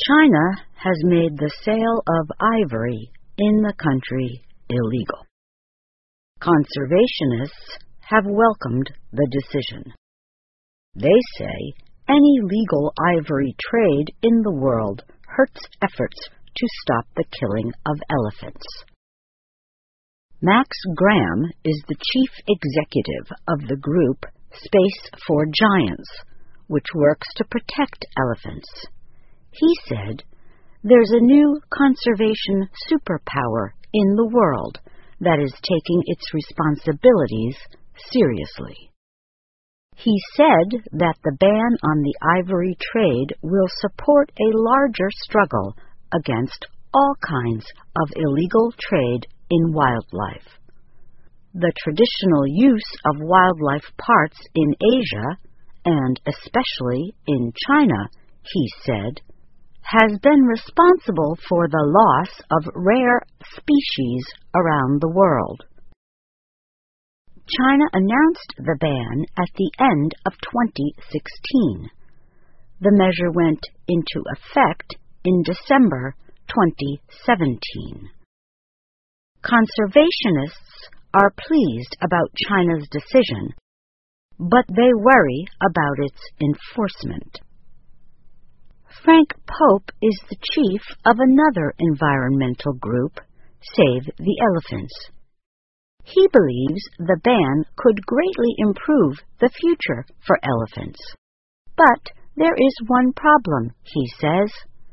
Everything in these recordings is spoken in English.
China has made the sale of ivory in the country illegal. Conservationists have welcomed the decision. They say any legal ivory trade in the world hurts efforts to stop the killing of elephants. Max Graham is the chief executive of the group Space for Giants, which works to protect elephants. He said, "There's a new conservation superpower in the world that is taking its responsibilities seriously." He said that the ban on the ivory trade will support a larger struggle against all kinds of illegal trade in wildlife. The traditional use of wildlife parts in Asia, and especially in China, he said, has been responsible for the loss of rare species around the world. China announced the ban at the end of 2016. The measure went into effect in December 2017. Conservationists are pleased about China's decision, but they worry about its enforcement. Frank Pope is the chief of another environmental group, Save the Elephants. He believes the ban could greatly improve the future for elephants. But there is one problem, he says.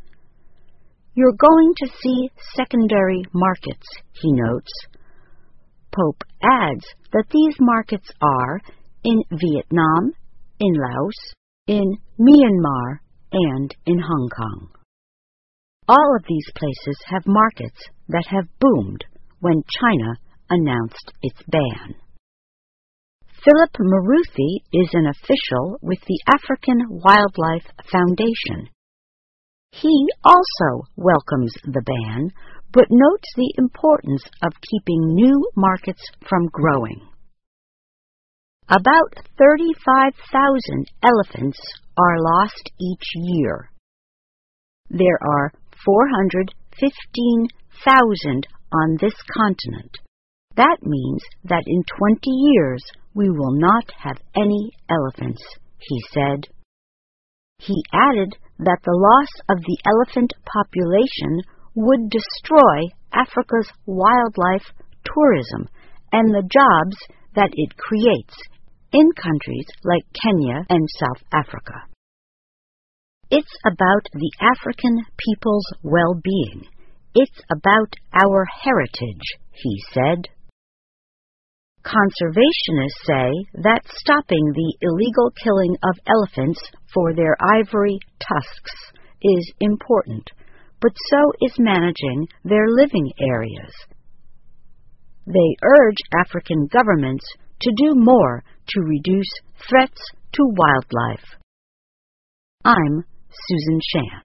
You're going to see secondary markets, he notes. Pope adds that these markets are in Vietnam, in Laos, in Myanmar, and in Hong Kong. All of these places have markets that have boomed when China announced its ban. Philip Maruthi is an official with the African Wildlife Foundation. He also welcomes the ban, but notes the importance of keeping new markets from growing. About 35,000 elephants are lost each year. There are 415,000 on this continent. That means that in 20 years we will not have any elephants, he said. He added that the loss of the elephant population would destroy Africa's wildlife tourism and the jobs that it creates in countries like Kenya and South Africa. It's about the African people's well-being. It's about our heritage, he said. Conservationists say that stopping the illegal killing of elephants for their ivory tusks is important, but so is managing their living areas. They urge African governments to do more to reduce threats to wildlife. I'm Susan Shan.